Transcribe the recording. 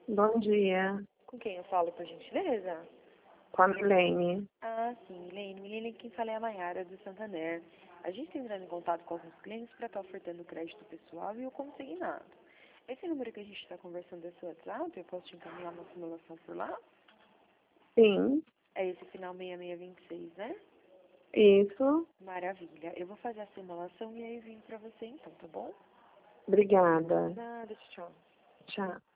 Bom dia, Com quem eu falo, por gentileza? com a Milene. Ah, sim, Milene. Milene, quem fala é a Mayara do Santander. A gente está entrando em contato com alguns clientes para estar ofertando crédito pessoal e o consignado. Esse número que a gente está conversando é seu WhatsApp? Eu posso te encaminhar uma simulação por lá? Sim, É esse final 6626, né? isso. Maravilha. Eu vou fazer a simulação e aí eu vim para você então, tá bom? Obrigada. Nada, tchau. Tchau.